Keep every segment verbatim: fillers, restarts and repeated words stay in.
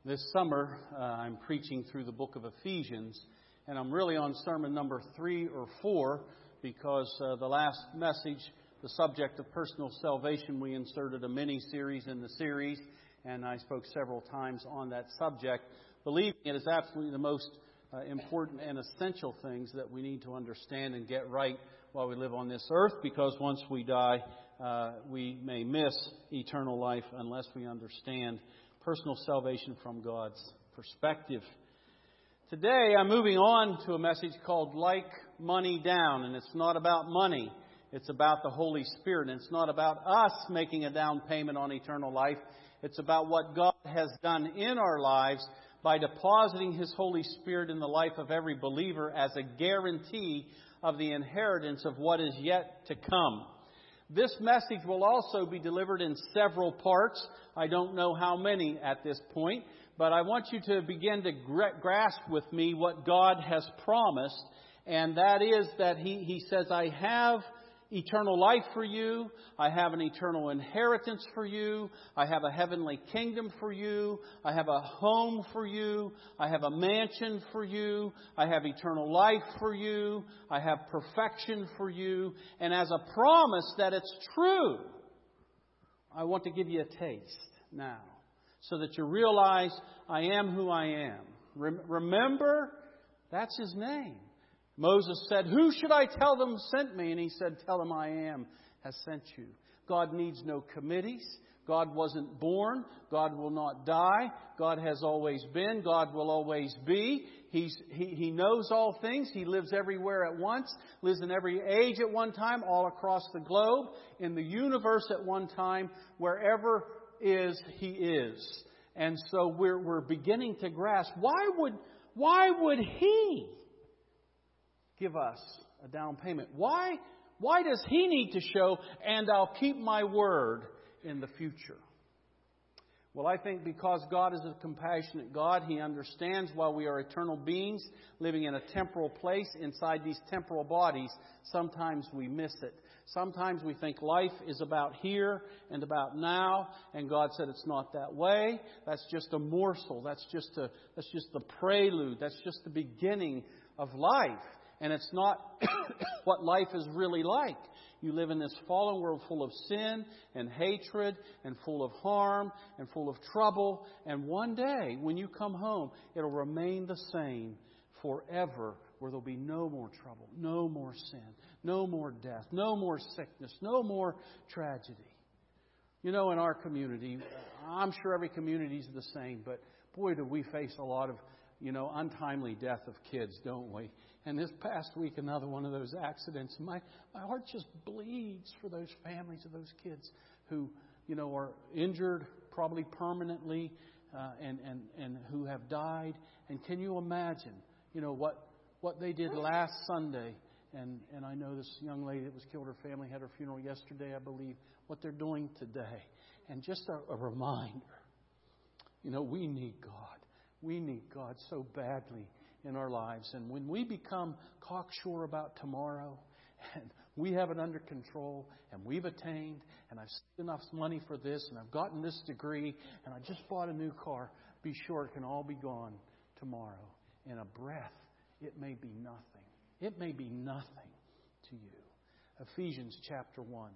This summer, uh, I'm preaching through the book of Ephesians, and I'm really on sermon number three or four because uh, the last message, the subject of personal salvation, we inserted a mini-series in the series, and I spoke several times on that subject, believing it is absolutely the most uh, important and essential things that we need to understand and get right while we live on this earth, because once we die, uh, we may miss eternal life unless we understand personal salvation from God's perspective. Today, I'm moving on to a message called Like Money Down, and it's not about money. It's about the Holy Spirit, and it's not about us making a down payment on eternal life. It's about what God has done in our lives by depositing His Holy Spirit in the life of every believer as a guarantee of the inheritance of what is yet to come. This message will also be delivered in several parts. I don't know how many at this point, but I want you to begin to gra- grasp with me what God has promised, and that is that He, he says, I have eternal life for you. I have an eternal inheritance for you. I have a heavenly kingdom for you. I have a home for you. I have a mansion for you. I have eternal life for you. I have perfection for you. And as a promise that it's true, I want to give you a taste now so that you realize I am who I am. Rem- remember, that's His name. Moses said, who should I tell them sent me? And he said, tell them I am has sent you. God needs no committees. God wasn't born. God will not die. God has always been. God will always be. He's, he, he knows all things. He lives everywhere at once. Lives in every age at one time, all across the globe. In the universe at one time. Wherever is, He is. And so we're, we're beginning to grasp, why would, why would He give us a down payment? Why, why does He need to show, and I'll keep my word in the future? Well, I think because God is a compassionate God, He understands while we are eternal beings living in a temporal place inside these temporal bodies, sometimes we miss it. Sometimes we think life is about here and about now, and God said it's not that way. That's just a morsel. That's just a, that's just the prelude. That's just the beginning of life. And it's not what life is really like. You live in this fallen world full of sin and hatred and full of harm and full of trouble. And one day, when you come home, it'll remain the same forever, where there'll be no more trouble, no more sin, no more death, no more sickness, no more tragedy. You know, in our community, I'm sure every community is the same, but boy, do we face a lot of, you know, untimely death of kids, don't we? And this past week, another one of those accidents. My my heart just bleeds for those families of those kids who, you know, are injured, probably permanently, uh, and, and, and who have died. And can you imagine, you know, what what they did last Sunday? And, and I know this young lady that was killed, her family had her funeral yesterday, I believe, what they're doing today. And just a, a reminder, you know, we need God. We need God so badly in our lives. And when we become cocksure about tomorrow, and we have it under control, and we've attained, and I've saved enough money for this, and I've gotten this degree, and I just bought a new car, be sure it can all be gone tomorrow. In a breath, it may be nothing. It may be nothing to you. Ephesians chapter one.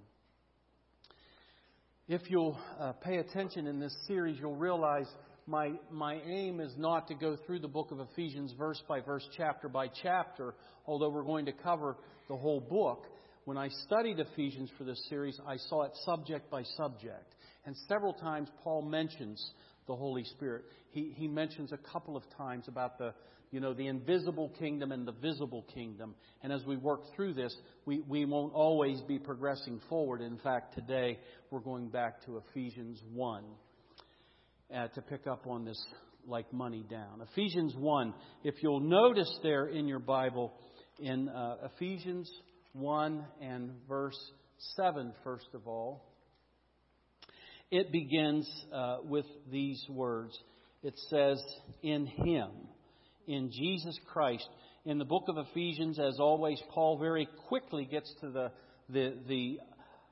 If you'll uh, pay attention in this series, you'll realize My my aim is not to go through the book of Ephesians verse by verse, chapter by chapter, although we're going to cover the whole book. When I studied Ephesians for this series, I saw it subject by subject. And several times Paul mentions the Holy Spirit. He he mentions a couple of times about the, you know, the invisible kingdom and the visible kingdom. And as we work through this, we, we won't always be progressing forward. In fact, today we're going back to Ephesians one. Uh, to pick up on this like money down. Ephesians one, if you'll notice there in your Bible, in uh, Ephesians one and verse seven, first of all, it begins uh, with these words. It says, in Him, in Jesus Christ. In the book of Ephesians, as always, Paul very quickly gets to the the, the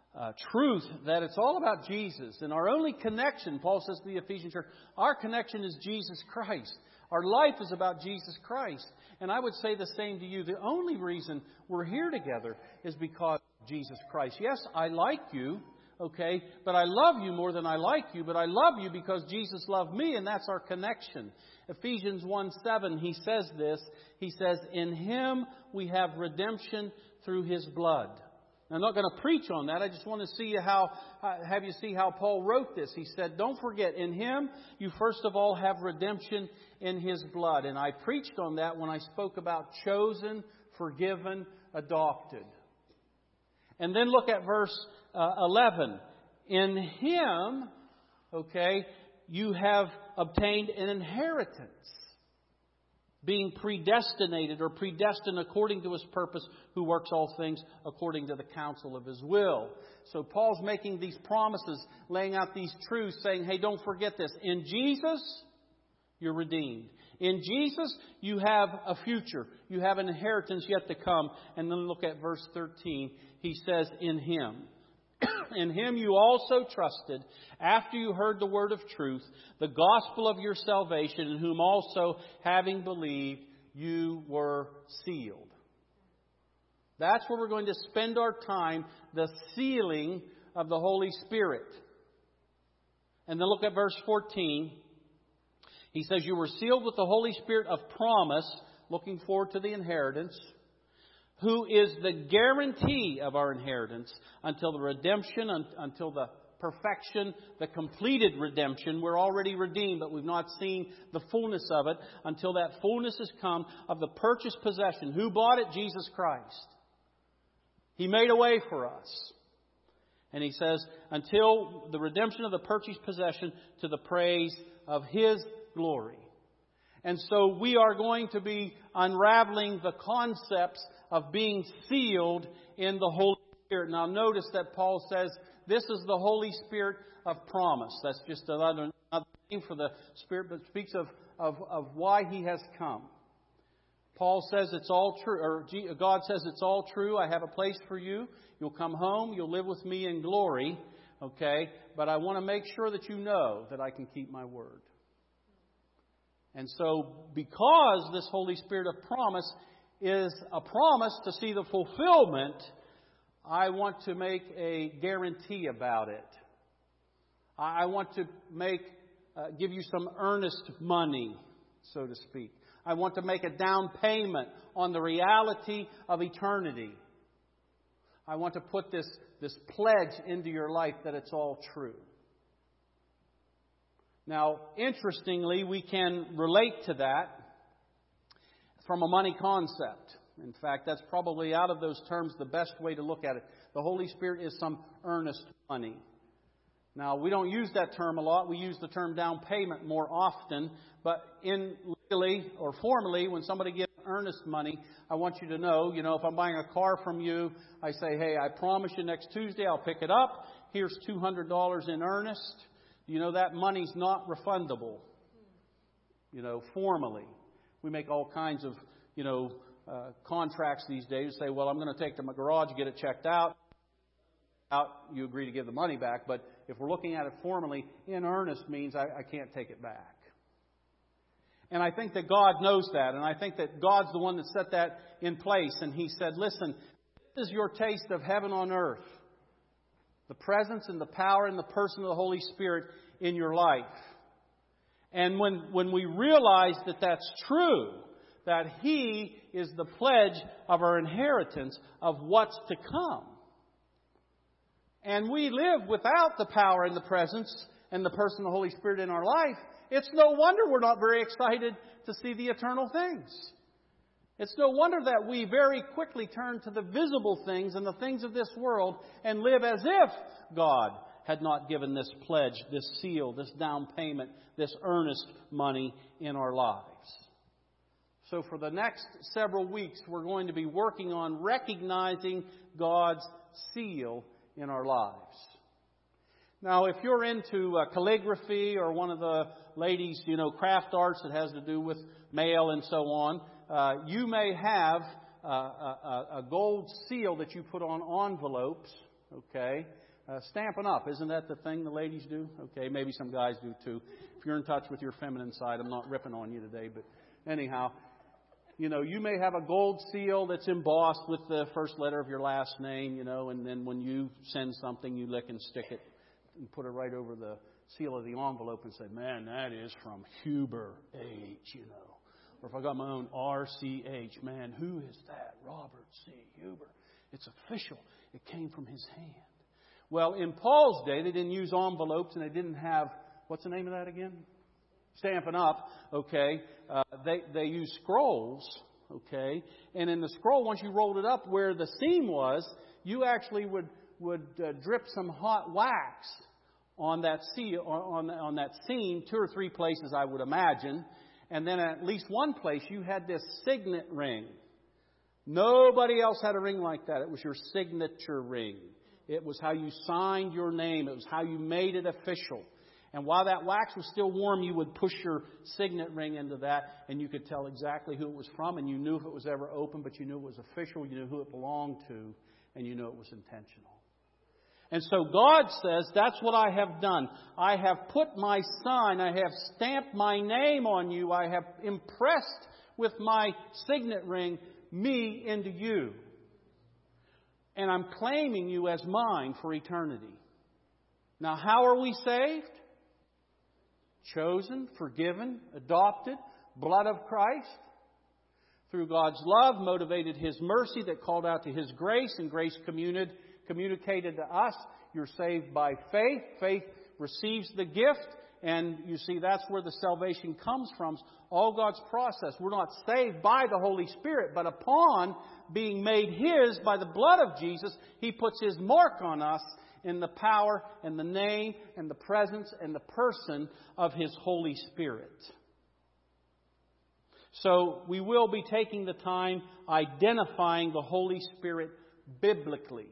uh, truth that it's all about Jesus. And our only connection, Paul says to the Ephesian church, our connection is Jesus Christ. Our life is about Jesus Christ. And I would say the same to you. The only reason we're here together is because of Jesus Christ. Yes, I like you. Okay, but I love you more than I like you, but I love you because Jesus loved me, and that's our connection. Ephesians one seven, he says this. He says, in Him we have redemption through His blood. Now, I'm not going to preach on that. I just want to see how, have you see how Paul wrote this. He said, don't forget, in Him you first of all have redemption in His blood. And I preached on that when I spoke about chosen, forgiven, adopted. And then look at verse uh, eleven. In Him, okay, you have obtained an inheritance, being predestinated or predestined according to His purpose, who works all things according to the counsel of His will. So Paul's making these promises, laying out these truths, saying, hey, don't forget this. In Jesus, you're redeemed. In Jesus, you have a future. You have an inheritance yet to come. And then look at verse thirteen. He says, in Him. In Him you also trusted, after you heard the word of truth, the gospel of your salvation, in whom also, having believed, you were sealed. That's where we're going to spend our time, the sealing of the Holy Spirit. And then look at verse fourteen. He says, you were sealed with the Holy Spirit of promise, looking forward to the inheritance, who is the guarantee of our inheritance until the redemption, until the perfection, the completed redemption. We're already redeemed, but we've not seen the fullness of it until that fullness has come of the purchased possession. Who bought it? Jesus Christ. He made a way for us. And he says, until the redemption of the purchased possession to the praise of His glory. And so we are going to be unraveling the concepts of being sealed in the Holy Spirit. Now notice that Paul says this is the Holy Spirit of promise. That's just another, another name for the Spirit, but speaks of, of, of why He has come. Paul says it's all true, or God says it's all true. I have a place for you. You'll come home. You'll live with me in glory. Okay? But I want to make sure that you know that I can keep my word. And so, because this Holy Spirit of promise is a promise to see the fulfillment, I want to make a guarantee about it. I want to make, uh, give you some earnest money, so to speak. I want to make a down payment on the reality of eternity. I want to put this, this pledge into your life that it's all true. Now, interestingly, we can relate to that from a money concept. In fact, that's probably out of those terms the best way to look at it. The Holy Spirit is some earnest money. Now, we don't use that term a lot. We use the term down payment more often. But in legally or formally, when somebody gives earnest money, I want you to know, you know, if I'm buying a car from you, I say, hey, I promise you next Tuesday I'll pick it up. Here's two hundred dollars in earnest. You know, that money's not refundable, you know, formally. We make all kinds of, you know, uh, contracts these days. Say, well, I'm going to take it to my garage, get it checked out. Out, you agree to give the money back. But if we're looking at it formally, in earnest means I, I can't take it back. And I think that God knows that. And I think that God's the one that set that in place. And He said, listen, this is your taste of heaven on earth. The presence and the power and the person of the Holy Spirit in your life. And when, when we realize that that's true, that He is the pledge of our inheritance of what's to come. And we live without the power and the presence and the person of the Holy Spirit in our life, it's no wonder we're not very excited to see the eternal things. It's no wonder that we very quickly turn to the visible things and the things of this world and live as if God had not given this pledge, this seal, this down payment, this earnest money in our lives. So for the next several weeks, we're going to be working on recognizing God's seal in our lives. Now, if you're into uh, calligraphy or one of the ladies, you know, craft arts that has to do with mail and so on, uh, you may have uh, a, a gold seal that you put on envelopes, okay? Uh, Stampin' Up, isn't that the thing the ladies do? Okay, maybe some guys do too. If you're in touch with your feminine side, I'm not ripping on you today, but anyhow, you know, you may have a gold seal that's embossed with the first letter of your last name, you know, and then when you send something, you lick and stick it and put it right over the seal of the envelope and say, man, that is from Huber H, you know. Or if I got my own R C H, man, who is that? Robert C. Huber. It's official. It came from his hand. Well, in Paul's day, they didn't use envelopes and they didn't have, what's the name of that again? Stampin' Up, okay. Uh, they, they used scrolls, okay. And in the scroll, once you rolled it up where the seam was, you actually would, would uh, drip some hot wax on that seal, on, on that seam, two or three places, I would imagine. And then at least one place, you had this signet ring. Nobody else had a ring like that. It was your signature ring. It was how you signed your name. It was how you made it official. And while that wax was still warm, you would push your signet ring into that, and you could tell exactly who it was from, and you knew if it was ever open, but you knew it was official, you knew who it belonged to, and you knew it was intentional. And so God says, that's what I have done. I have put my sign, I have stamped my name on you, I have impressed with my signet ring me into you. And I'm claiming you as mine for eternity. Now, how are we saved? Chosen, forgiven, adopted, blood of Christ. Through God's love, motivated His mercy that called out to His grace, and grace communicated communicated to us. You're saved by faith. Faith receives the gift. And you see, that's where the salvation comes from. All God's process. We're not saved by the Holy Spirit, but upon being made His by the blood of Jesus, He puts His mark on us in the power and the name and the presence and the person of His Holy Spirit. So we will be taking the time identifying the Holy Spirit biblically.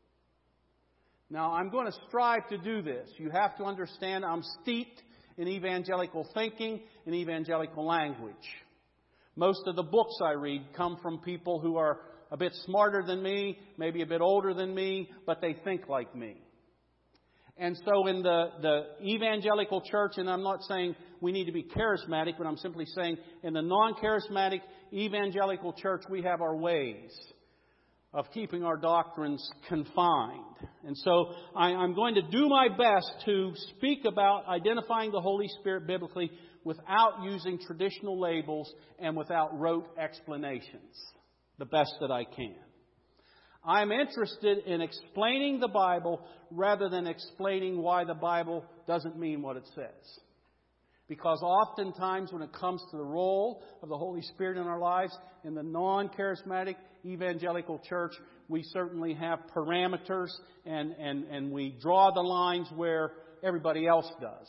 Now, I'm going to strive to do this. You have to understand I'm steeped in evangelical thinking and evangelical language. Most of the books I read come from people who are a bit smarter than me, maybe a bit older than me, but they think like me. And so in the, the evangelical church, and I'm not saying we need to be charismatic, but I'm simply saying in the non-charismatic evangelical church, we have our ways of keeping our doctrines confined. And so I, I'm going to do my best to speak about identifying the Holy Spirit biblically without using traditional labels and without rote explanations, the best that I can. I'm interested in explaining the Bible rather than explaining why the Bible doesn't mean what it says. Because oftentimes when it comes to the role of the Holy Spirit in our lives, in the non-charismatic evangelical church, we certainly have parameters and, and, and we draw the lines where everybody else does.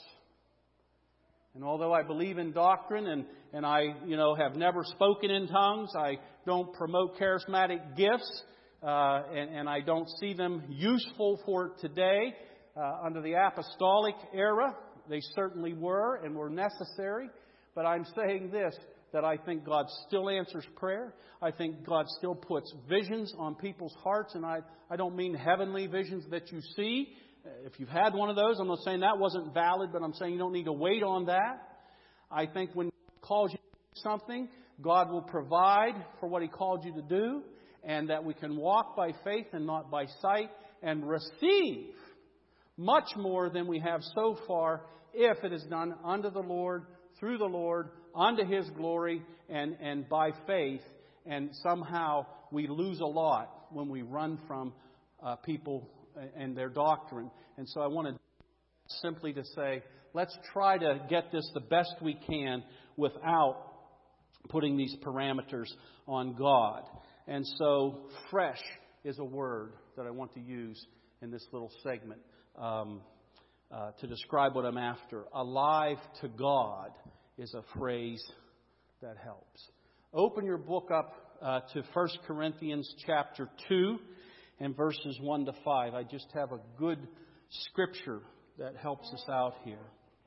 And although I believe in doctrine and, and I, you know, have never spoken in tongues, I don't promote charismatic gifts, uh, and, and I don't see them useful for today uh, under the apostolic era. They certainly were and were necessary. But I'm saying this, that I think God still answers prayer. I think God still puts visions on people's hearts. And I, I don't mean heavenly visions that you see. If you've had one of those, I'm not saying that wasn't valid, but I'm saying you don't need to wait on that. I think when He calls you to do something, God will provide for what He called you to do. And that we can walk by faith and not by sight and receive much more than we have so far if it is done unto the Lord, through the Lord, unto His glory, and, and by faith. And somehow we lose a lot when we run from uh, people and their doctrine. And so I want to simply to say, let's try to get this the best we can without putting these parameters on God. And so fresh is a word that I want to use in this little segment. Um, Uh, to describe what I'm after. Alive to God is a phrase that helps. Open your book up uh, to First Corinthians chapter two and verses one to five. I just have a good scripture that helps us out here.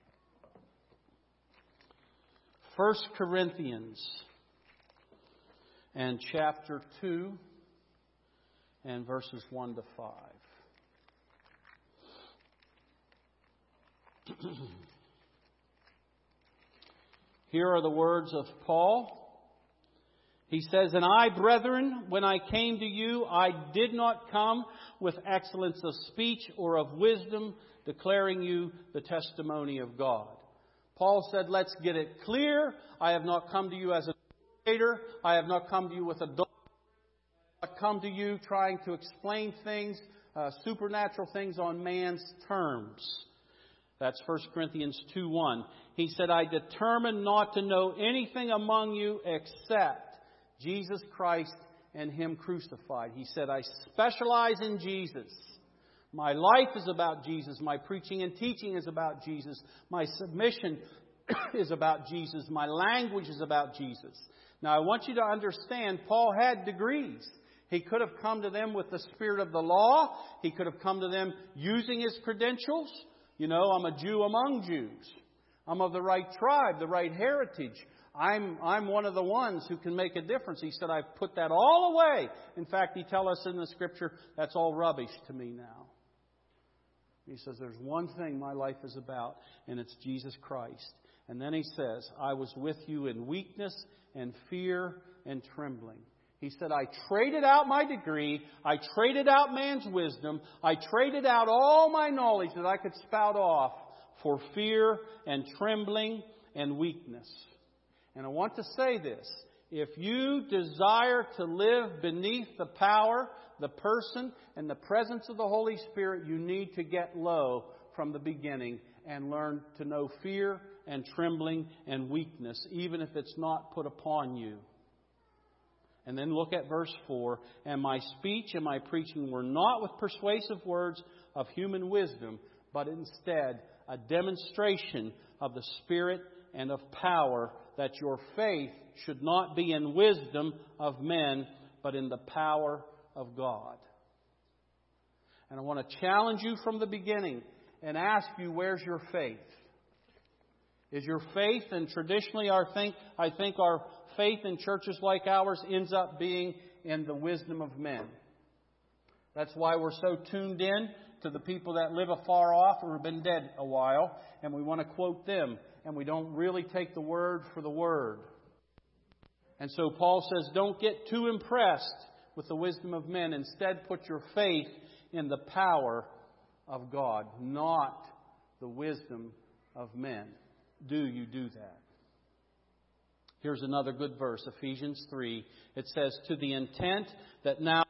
First Corinthians and chapter two and verses one to five. Here are the words of Paul. He says, "And I, brethren, when I came to you, I did not come with excellence of speech or of wisdom, declaring you the testimony of God." Paul said, let's get it clear. I have not come to you as a dictator. I have not come to you with a dog. I have come to you trying to explain things, uh, supernatural things on man's terms. That's First Corinthians two one. He said, "I determined not to know anything among you except Jesus Christ and Him crucified." He said, "I specialize in Jesus. My life is about Jesus. My preaching and teaching is about Jesus. My submission is about Jesus. My language is about Jesus." Now, I want you to understand, Paul had degrees. He could have come to them with the spirit of the law. He could have come to them using his credentials. You know, I'm a Jew among Jews. I'm of the right tribe, the right heritage. I'm I'm one of the ones who can make a difference. He said, "I've put that all away." In fact, he tells us in the Scripture, that's all rubbish to me now. He says, there's one thing my life is about, and it's Jesus Christ. And then he says, "I was with you in weakness and fear and trembling." He said, I traded out my degree. I traded out man's wisdom. I traded out all my knowledge that I could spout off for fear and trembling and weakness. And I want to say this. If you desire to live beneath the power, the person, and the presence of the Holy Spirit, you need to get low from the beginning and learn to know fear and trembling and weakness, even if it's not put upon you. And then look at verse four. "And my speech and my preaching were not with persuasive words of human wisdom, but instead a demonstration of the Spirit and of power, that your faith should not be in wisdom of men, but in the power of God." And I want to challenge you from the beginning and ask you, where's your faith? Is your faith, and traditionally our think, I think our faith in churches like ours ends up being in the wisdom of men. That's why we're so tuned in to the people that live afar off or have been dead a while, and we want to quote them, and we don't really take the word for the word. And so Paul says, don't get too impressed with the wisdom of men. Instead, put your faith in the power of God, not the wisdom of men. Do you do that? Here's another good verse, Ephesians three. It says, to the intent that now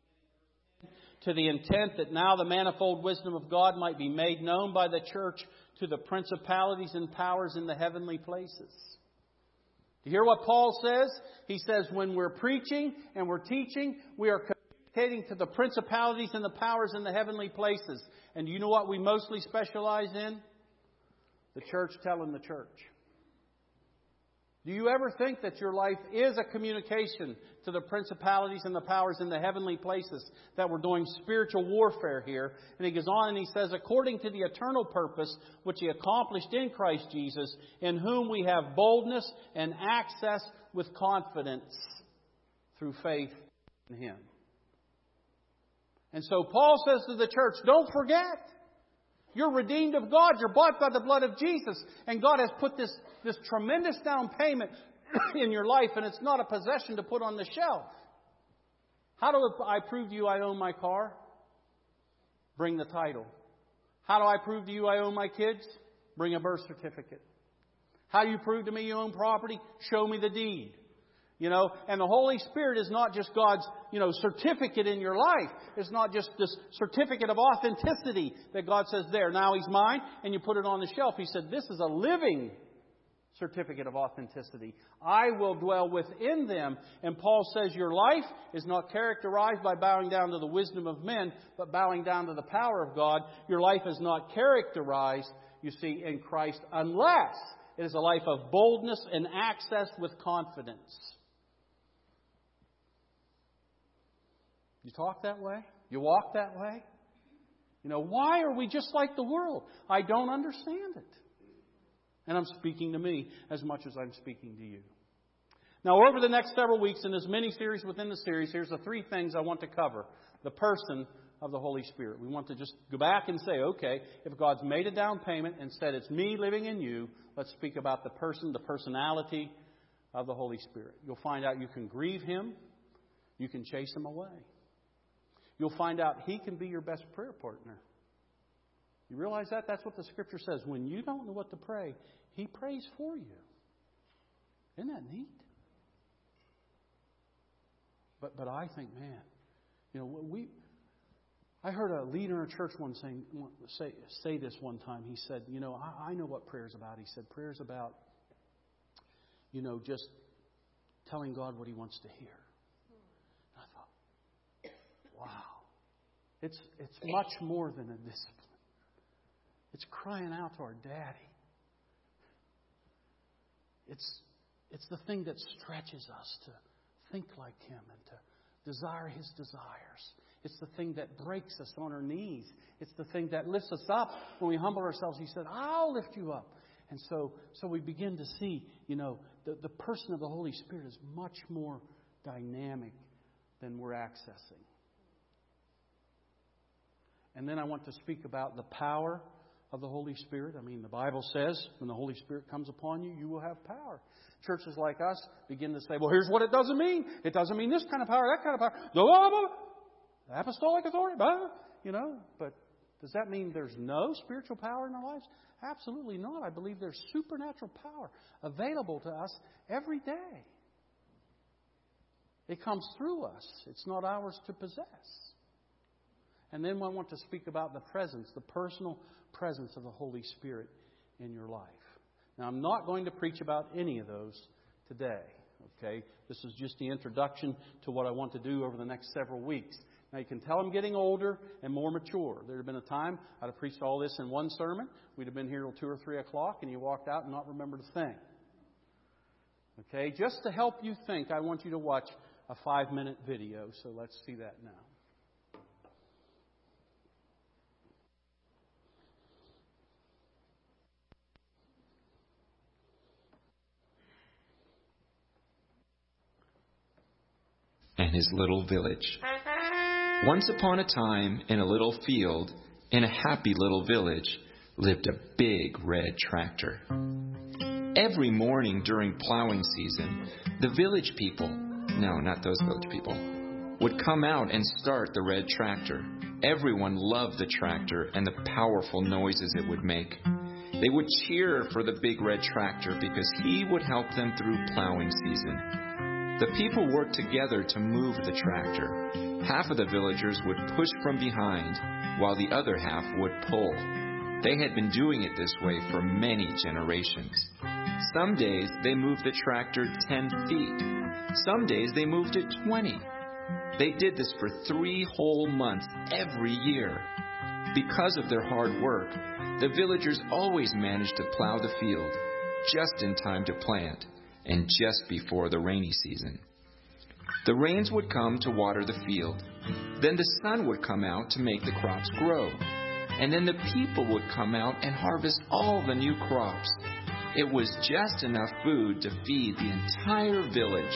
to the intent that now the manifold wisdom of God might be made known by the church to the principalities and powers in the heavenly places. You hear what Paul says? He says when we're preaching and we're teaching, we are communicating to the principalities and the powers in the heavenly places. And do you know what we mostly specialize in? The church telling the church. Do you ever think that your life is a communication to the principalities and the powers in the heavenly places? That we're doing spiritual warfare here. And he goes on and he says, according to the eternal purpose which He accomplished in Christ Jesus, in whom we have boldness and access with confidence through faith in Him. And so Paul says to the church, don't forget. You're redeemed of God. You're bought by the blood of Jesus. And God has put this, this tremendous down payment in your life. And it's not a possession to put on the shelf. How do I prove to you I own my car? Bring the title. How do I prove to you I own my kids? Bring a birth certificate. How do you prove to me you own property? Show me the deed. You know, and the Holy Spirit is not just God's, you know, certificate in your life. It's not just this certificate of authenticity that God says, there, now He's mine, and you put it on the shelf. He said, this is a living certificate of authenticity. I will dwell within them. And Paul says your life is not characterized by bowing down to the wisdom of men, but bowing down to the power of God. Your life is not characterized, you see, in Christ, unless it is a life of boldness and access with confidence. You talk that way? You walk that way? You know, why are we just like the world? I don't understand it. And I'm speaking to me as much as I'm speaking to you. Now, over the next several weeks in this mini-series within the series, here's the three things I want to cover. The person of the Holy Spirit. We want to just go back and say, okay, if God's made a down payment and said it's me living in you, let's speak about the person, the personality of the Holy Spirit. You'll find out you can grieve Him. You can chase Him away. You'll find out He can be your best prayer partner. You realize that? That's what the Scripture says. When you don't know what to pray, He prays for you. Isn't that neat? But but I think, man, you know, we. I heard a leader in a church one saying, say say this one time. He said, you know, I, I know what prayer's about. He said, prayer's about, you know, just telling God what He wants to hear. And I thought, wow, it's it's much more than a discipline. It's crying out to our Daddy. It's it's the thing that stretches us to think like Him and to desire His desires. It's the thing that breaks us on our knees. It's the thing that lifts us up when we humble ourselves. He said, I'll lift you up. And so so we begin to see, you know, the, the person of the Holy Spirit is much more dynamic than we're accessing. And then I want to speak about the power of the Holy Spirit. I mean, the Bible says when the Holy Spirit comes upon you, you will have power. Churches like us begin to say, well, here's what it doesn't mean. It doesn't mean this kind of power, that kind of power. Blah, blah, blah. Apostolic authority, blah, you know. But does that mean there's no spiritual power in our lives? Absolutely not. I believe there's supernatural power available to us every day. It comes through us. It's not ours to possess. And then I want to speak about the presence, the personal presence of the Holy Spirit in your life. Now, I'm not going to preach about any of those today. Okay? This is just the introduction to what I want to do over the next several weeks. Now, you can tell I'm getting older and more mature. There had been a time I'd have preached all this in one sermon. We'd have been here till two or three o'clock, and you walked out and not remembered a thing. Okay? Just to help you think, I want you to watch a five-minute video. So let's see that now. And his little village. Once upon a time, in a little field, in a happy little village, lived a big red tractor. Every morning during plowing season, the village people, no, not those village people, would come out and start the red tractor. Everyone loved the tractor and the powerful noises it would make. They would cheer for the big red tractor because he would help them through plowing season. The people worked together to move the tractor. Half of the villagers would push from behind, while the other half would pull. They had been doing it this way for many generations. Some days they moved the tractor ten feet. Some days they moved it twenty. They did this for three whole months every year. Because of their hard work, the villagers always managed to plow the field just in time to plant, and just before the rainy season. The rains would come to water the field. Then the sun would come out to make the crops grow. And then the people would come out and harvest all the new crops. It was just enough food to feed the entire village.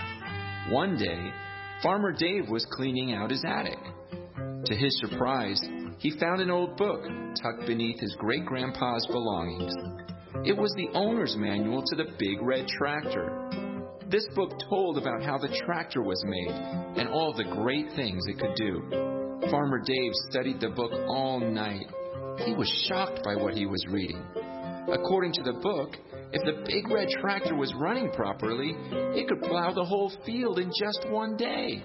One day, Farmer Dave was cleaning out his attic. To his surprise, he found an old book tucked beneath his great-grandpa's belongings. It was the owner's manual to the big red tractor. This book told about how the tractor was made and all the great things it could do. Farmer Dave studied the book all night. He was shocked by what he was reading. According to the book, if the big red tractor was running properly, it could plow the whole field in just one day.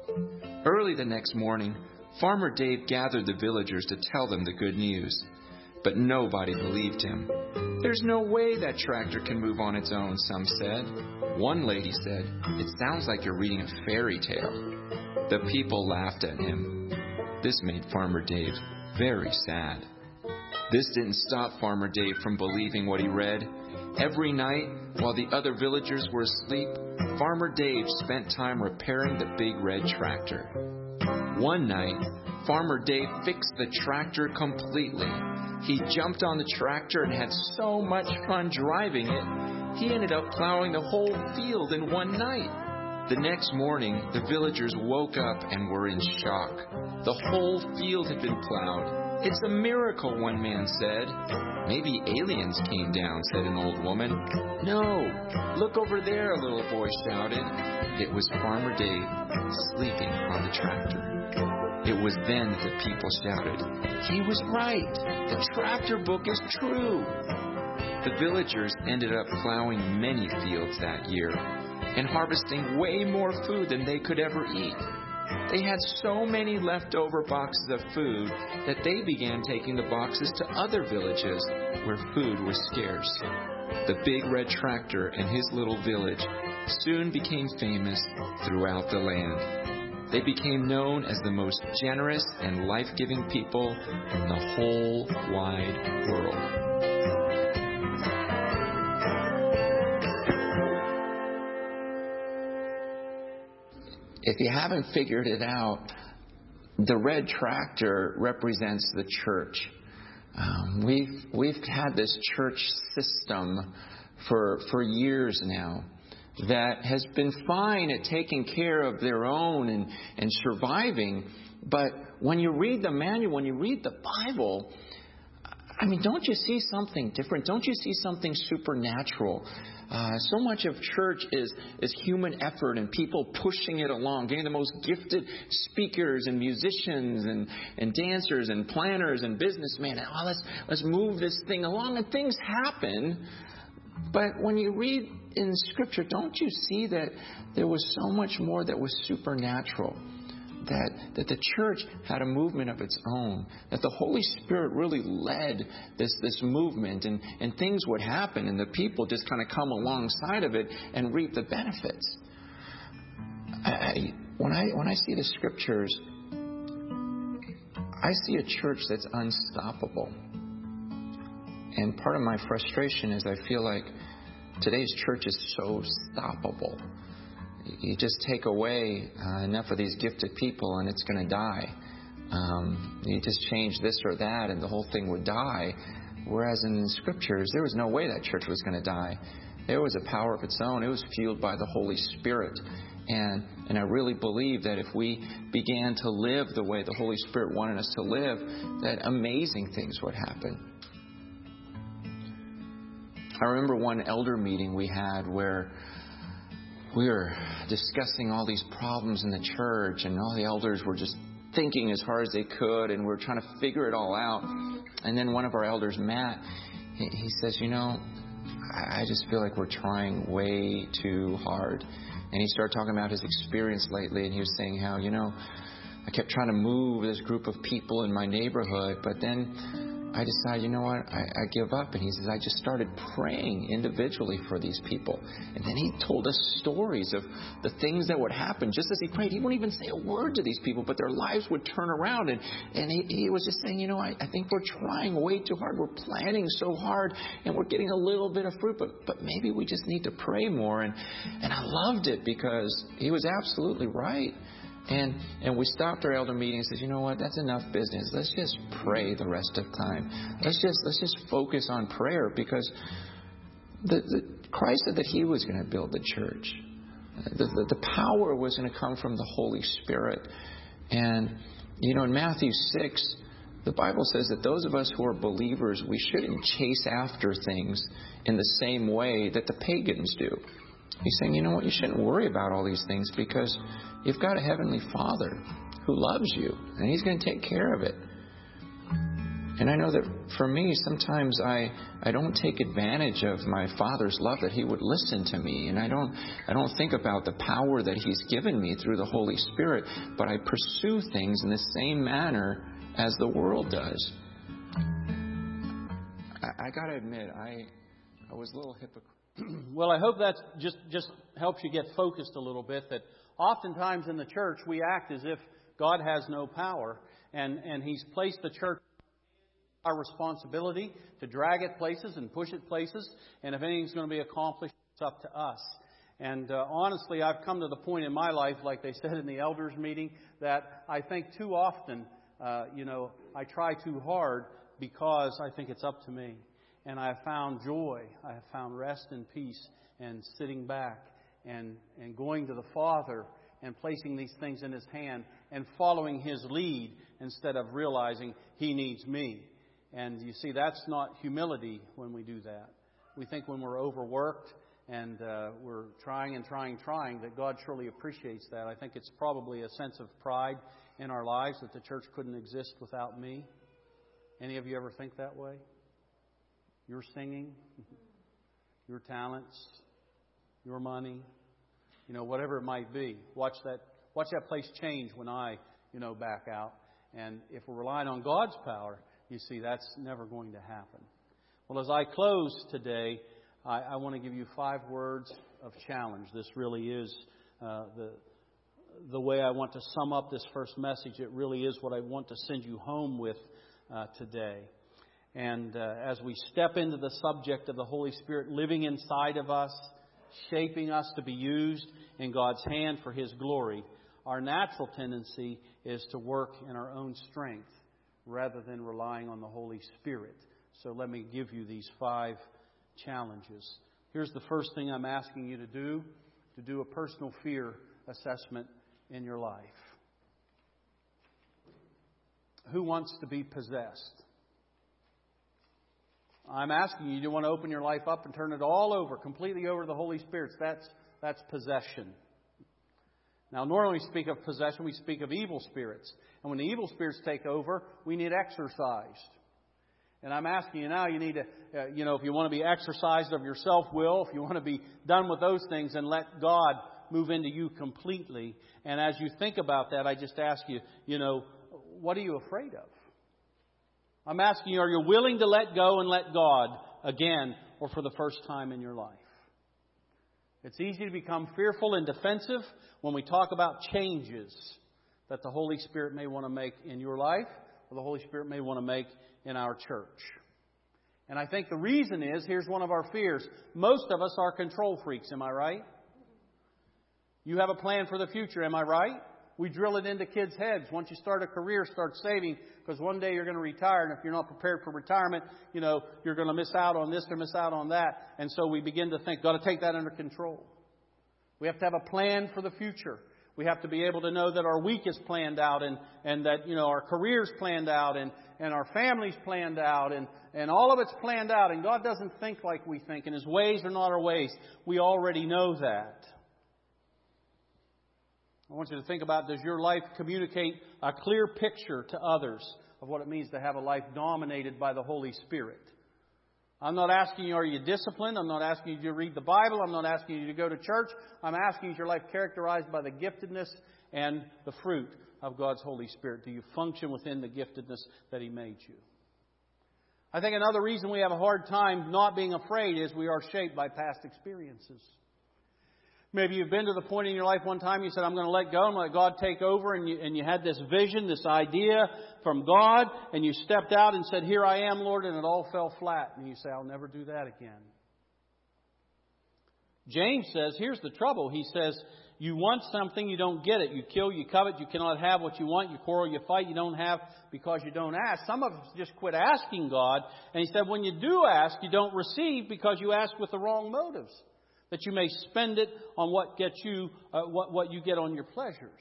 Early the next morning, Farmer Dave gathered the villagers to tell them the good news. But nobody believed him. There's no way that tractor can move on its own, some said. One lady said, it sounds like you're reading a fairy tale. The people laughed at him. This made Farmer Dave very sad. This didn't stop Farmer Dave from believing what he read. Every night, while the other villagers were asleep, Farmer Dave spent time repairing the big red tractor. One night, Farmer Dave fixed the tractor completely. He jumped on the tractor and had so much fun driving it, he ended up plowing the whole field in one night. The next morning, the villagers woke up and were in shock. The whole field had been plowed. "It's a miracle," one man said. "Maybe aliens came down," said an old woman. "No, look over there," a little boy shouted. It was Farmer Dave, sleeping on the tractor. It was then that the people shouted, "He was right! The tractor book is true!" The villagers ended up plowing many fields that year and harvesting way more food than they could ever eat. They had so many leftover boxes of food that they began taking the boxes to other villages where food was scarce. The big red tractor and his little village soon became famous throughout the land. They became known as the most generous and life-giving people in the whole wide world. If you haven't figured it out, the red tractor represents the church. Um, we've we've had this church system for for years now that has been fine at taking care of their own and, and surviving. But when you read the manual, when you read the Bible, I mean, don't you see something different? Don't you see something supernatural? Uh, so much of church is, is human effort and people pushing it along, getting the most gifted speakers and musicians and, and dancers and planners and businessmen. And, oh, let's, let's move this thing along. And things happen. But when you read in Scripture, don't you see that there was so much more that was supernatural? That, that the church had a movement of its own, that the Holy Spirit really led this, this movement, and, and things would happen, and the people just kind of come alongside of it and reap the benefits. I, when I when I see the Scriptures, I see a church that's unstoppable. And part of my frustration is I feel like today's church is so stoppable. You just take away uh, enough of these gifted people and it's going to die. Um, you just change this or that and the whole thing would die. Whereas in the Scriptures, there was no way that church was going to die. There was a power of its own. It was fueled by the Holy Spirit. And, and I really believe that if we began to live the way the Holy Spirit wanted us to live, that amazing things would happen. I remember one elder meeting we had where we were discussing all these problems in the church, and all the elders were just thinking as hard as they could, and we were trying to figure it all out. And then one of our elders, Matt, he, he says, you know, I just feel like we're trying way too hard. And he started talking about his experience lately, and he was saying how, you know, I kept trying to move this group of people in my neighborhood, but then I decided, you know what, I, I give up. And he says, I just started praying individually for these people. And then he told us stories of the things that would happen just as he prayed. He wouldn't even say a word to these people, but their lives would turn around. And, and he, he was just saying, you know, I, I think we're trying way too hard. We're planning so hard, and we're getting a little bit of fruit, but, but maybe we just need to pray more. And, and I loved it because he was absolutely right. And and we stopped our elder meeting and said, you know what, that's enough business. Let's just pray the rest of time. Let's just let's just focus on prayer, because the, the Christ said that He was going to build the church. The, the, the power was going to come from the Holy Spirit. And, you know, in Matthew six, the Bible says that those of us who are believers, we shouldn't chase after things in the same way that the pagans do. He's saying, you know what, you shouldn't worry about all these things, because you've got a Heavenly Father who loves you, and He's going to take care of it. And I know that for me, sometimes I, I don't take advantage of my Father's love, that He would listen to me. And I don't I don't think about the power that He's given me through the Holy Spirit, but I pursue things in the same manner as the world does. I, I got to admit, I I was a little hypocritical. Well, I hope that just, just helps you get focused a little bit, that oftentimes in the church we act as if God has no power, and, and He's placed the church our responsibility to drag it places and push it places, and if anything's going to be accomplished, it's up to us. And uh, honestly, I've come to the point in my life, like they said in the elders meeting, that I think too often, uh, you know, I try too hard because I think it's up to me. And I have found joy. I have found rest and peace and sitting back and, and going to the Father and placing these things in His hand and following His lead instead of realizing He needs me. And you see, that's not humility when we do that. We think when we're overworked and uh, we're trying and trying, trying, that God surely appreciates that. I think it's probably a sense of pride in our lives that the church couldn't exist without me. Any of you ever think that way? Your singing, your talents, your money, you know, whatever it might be. Watch that, watch that place change when I, you know, back out. And if we're relying on God's power, you see, that's never going to happen. Well, as I close today, I, I want to give you five words of challenge. This really is uh, the the way I want to sum up this first message. It really is what I want to send you home with uh, today. And uh, as we step into the subject of the Holy Spirit living inside of us, shaping us to be used in God's hand for His glory, our natural tendency is to work in our own strength rather than relying on the Holy Spirit. So let me give you these five challenges. Here's the first thing I'm asking you to do, to do a personal fear assessment in your life. Who wants to be possessed? I'm asking you, do you want to open your life up and turn it all over, completely over to the Holy Spirit? That's, that's possession. Now, normally we speak of possession, we speak of evil spirits. And when the evil spirits take over, we need exorcised. And I'm asking you now, you need to, uh, you know, if you want to be exorcised of your self-will, if you want to be done with those things, and let God move into you completely. And as you think about that, I just ask you, you know, what are you afraid of? I'm asking you, are you willing to let go and let God again or for the first time in your life? It's easy to become fearful and defensive when we talk about changes that the Holy Spirit may want to make in your life or the Holy Spirit may want to make in our church. And I think the reason is, here's one of our fears. Most of us are control freaks, am I right? You have a plan for the future, am I right? We drill it into kids' heads. Once you start a career, start saving, because one day you're going to retire, and if you're not prepared for retirement, you know, you're going to miss out on this or miss out on that. And so we begin to think, got to take that under control. We have to have a plan for the future. We have to be able to know that our week is planned out, and, and that, you know, our career's planned out, and, and our family's planned out, and, and all of it's planned out. And God doesn't think like we think, and His ways are not our ways. We already know that. I want you to think about, does your life communicate a clear picture to others of what it means to have a life dominated by the Holy Spirit? I'm not asking you, are you disciplined? I'm not asking you to read the Bible. I'm not asking you to go to church. I'm asking, is your life characterized by the giftedness and the fruit of God's Holy Spirit? Do you function within the giftedness that He made you? I think another reason we have a hard time not being afraid is we are shaped by past experiences. Maybe you've been to the point in your life one time you said, I'm going to let go and let God take over, and you, and you had this vision, this idea from God, and you stepped out and said, here I am, Lord, and it all fell flat. And you say, I'll never do that again. James says, here's the trouble. He says, you want something, you don't get it. You kill, you covet, you cannot have what you want. You quarrel, you fight, you don't have because you don't ask. Some of us just quit asking God. And he said, when you do ask, you don't receive because you ask with the wrong motives, that you may spend it on what gets you, uh, what, what you get on your pleasures.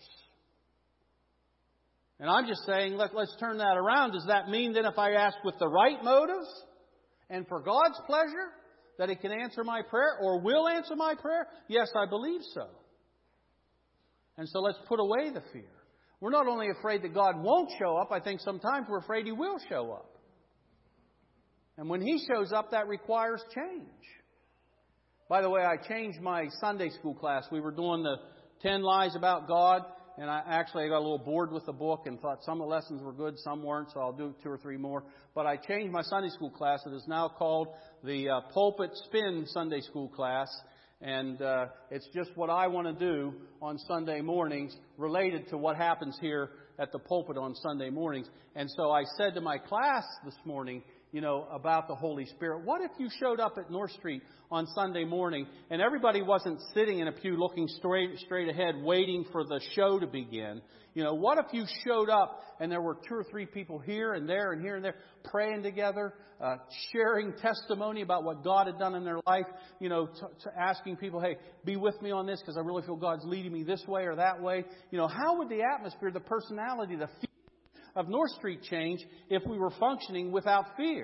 And I'm just saying, let, let's turn that around. Does that mean that if I ask with the right motives and for God's pleasure, that He can answer my prayer or will answer my prayer? Yes, I believe so. And so let's put away the fear. We're not only afraid that God won't show up, I think sometimes we're afraid He will show up. And when He shows up, that requires change. By the way, I changed my Sunday school class. We were doing the ten lies about God, and I actually got a little bored with the book and thought some of the lessons were good, some weren't, so I'll do two or three more. But I changed my Sunday school class. It is now called the uh, Pulpit Spin Sunday School class, and uh, it's just what I want to do on Sunday mornings related to what happens here at the pulpit on Sunday mornings. And so I said to my class this morning, you know, about the Holy Spirit. What if you showed up at North Street on Sunday morning and everybody wasn't sitting in a pew looking straight straight ahead waiting for the show to begin? You know, what if you showed up and there were two or three people here and there and here and there praying together, uh, sharing testimony about what God had done in their life, you know, t- t- asking people, hey, be with me on this because I really feel God's leading me this way or that way. You know, how would the atmosphere, the personality, the feeling of North Street change if we were functioning without fear?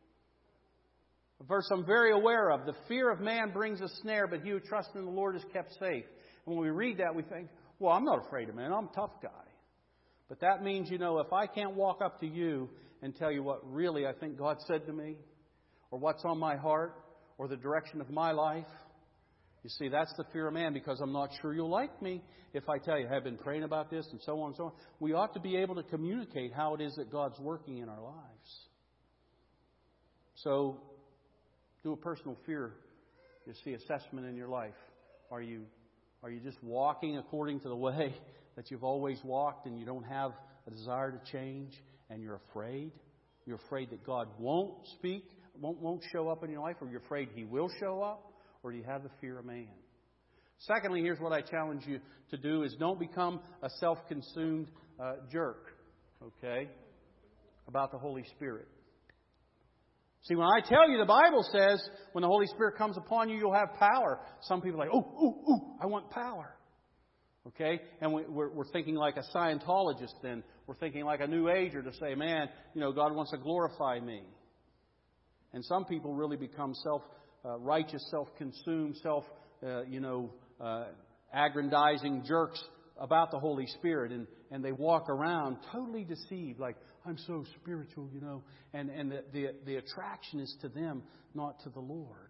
A verse I'm very aware of. The fear of man brings a snare, but he who trusts in the Lord is kept safe. And when we read that, we think, well, I'm not afraid of man. I'm a tough guy. But that means, you know, if I can't walk up to you and tell you what really I think God said to me, or what's on my heart, or the direction of my life, you see, that's the fear of man, because I'm not sure you'll like me if I tell you, I've been praying about this, and so on and so on. We ought to be able to communicate how it is that God's working in our lives. So, do a personal fear, you see, assessment in your life. Are you Are you just walking according to the way that you've always walked and you don't have a desire to change and you're afraid? You're afraid that God won't speak, won't, won't show up in your life, or you're afraid He will show up? Or do you have the fear of man? Secondly, here's what I challenge you to do, is don't become a self-consumed uh, jerk, okay, about the Holy Spirit. See, when I tell you, the Bible says when the Holy Spirit comes upon you, you'll have power. Some people are like, oh, ooh, ooh, I want power. Okay? And we, we're, we're thinking like a Scientologist then. We're thinking like a New Ager to say, man, you know, God wants to glorify me. And some people really become self-righteous, self-consumed, self, uh, you know, uh, aggrandizing jerks about the Holy Spirit. And, and they walk around totally deceived, like, I'm so spiritual, you know. And, and the, the, the attraction is to them, not to the Lord.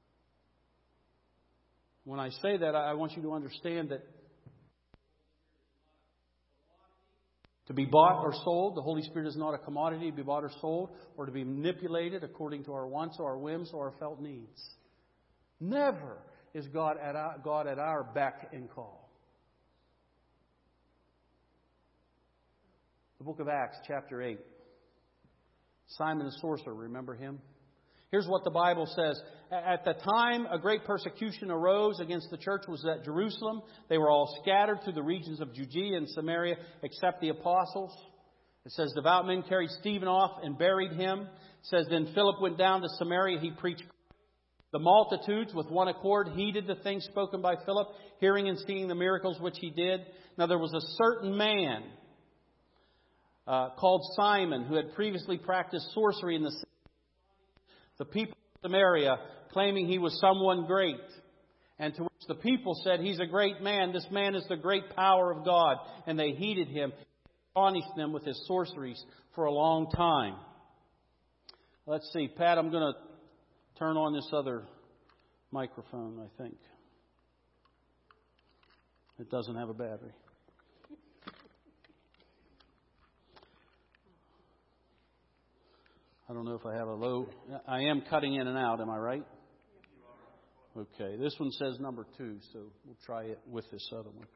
When I say that, I want you to understand that to be bought or sold, the Holy Spirit is not a commodity to be bought or sold, or to be manipulated according to our wants or our whims or our felt needs. Never is God at our, God at our beck and call. The book of Acts, chapter eight. Simon the sorcerer, remember him? Here's what the Bible says. At the time a great persecution arose against the church was at Jerusalem. They were all scattered through the regions of Judea and Samaria except the apostles. It says, devout men carried Stephen off and buried him. It says, then Philip went down to Samaria. He preached. The multitudes with one accord heeded the things spoken by Philip, hearing and seeing the miracles which he did. Now there was a certain man uh, called Simon who had previously practiced sorcery in the city. The people of Samaria, claiming he was someone great. And to which the people said, he's a great man. This man is the great power of God. And they heeded him, astonished them with his sorceries for a long time. Let's see, Pat, I'm going to turn on this other microphone, I think. It doesn't have a battery. I don't know if I have a low... I am cutting in and out, am I right? Okay, this one says number two, so we'll try it with this other one.